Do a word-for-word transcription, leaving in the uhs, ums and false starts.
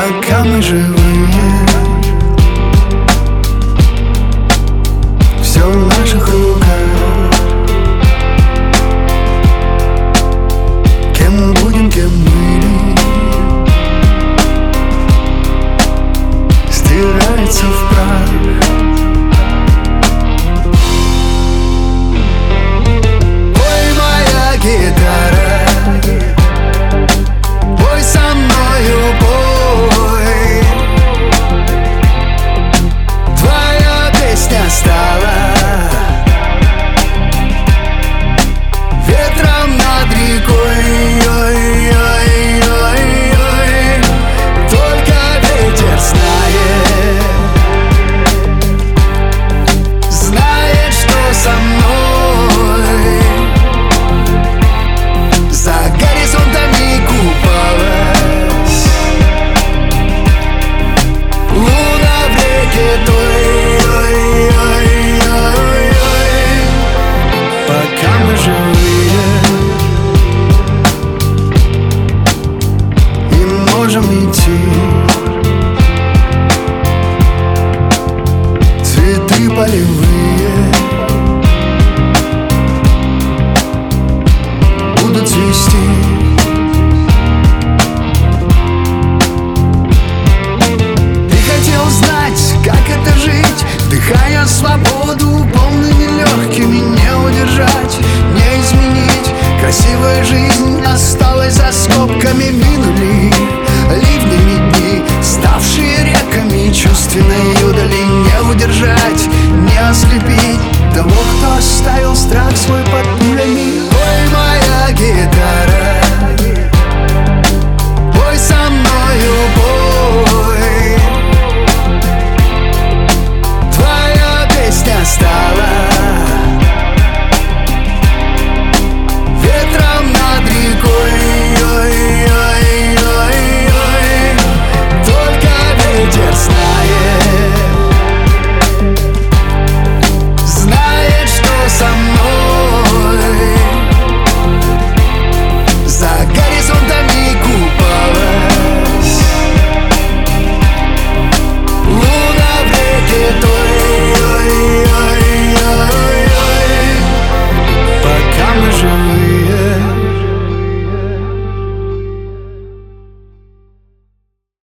пока мы живые. Все в наших руках. Кем будем, кем были, стирается в прах. Ой, моя гитара, пой со мною, пой. Твоя песня стала ветром над рекой. Ой-ой-ой-ой-ой. Только ветер знает, знает, что со мной за горизонтами купалась луна в реке той. Ой-ой-ой-ой-ой. Пока мы живые и можем идти, цветы полевые будут цвести.